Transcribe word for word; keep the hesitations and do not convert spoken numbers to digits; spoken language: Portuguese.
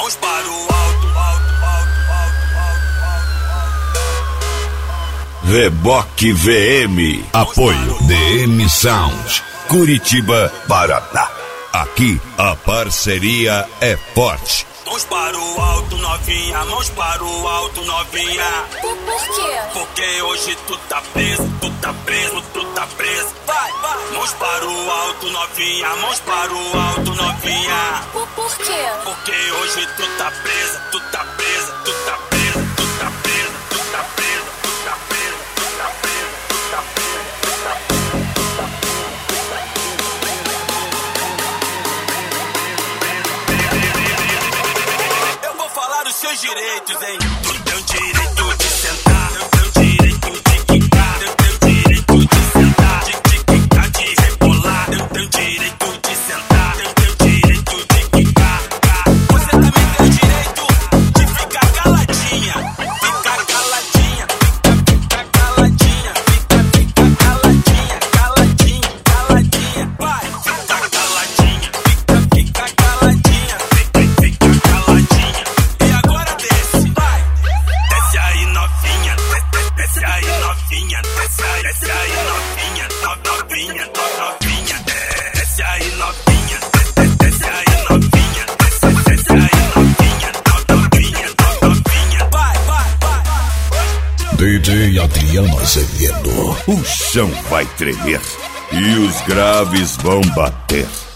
mãos para o alto, alto, alto, alto, alto, alto. Reboque V M. Apoio D M Sound. Curitiba, Paraná. Aqui a parceria é forte. Mãos para o alto, novinha, mãos para o alto, novinha. Por, por quê? Porque hoje tu tá preso, tu tá preso, tu tá preso. Vai, vai. Mãos para o alto, novinha, mãos para o alto, novinha. Por, por quê? Porque hoje tu tá presa, tu tá presa, tu tá presa, tu tá presa, tu tá presa, tu tá presa, tu tá presa, tu tá presa, tu tá presa. Eu vou falar os seus direitos, hein? Tu tem o direito de sentar, eu tenho o direito de quicar, eu tenho o direito de sentar, de, de quicar, de rebolar, eu tenho o direito de sentar, eu tenho o direito de quicar. Você também tem o direito de ficar caladinha, ficar caladinha, fica, fica caladinha, fica, fica caladinha, caladinha, caladinha, vai, fica caladinha, fica, fica caladinha, fica, fica caladinha. E agora desce, vai, desce aí novinha, desce, desce aí novinha, desce aí, desce aí novinha, no- novinha, no- novinha, desce aí novinha, desce, desce aí novinha, desce, desce aí novinha, no- novinha, no- novinha, vai, vai, vai. D J Adriano Azevedo. O chão vai tremer e os graves vão bater.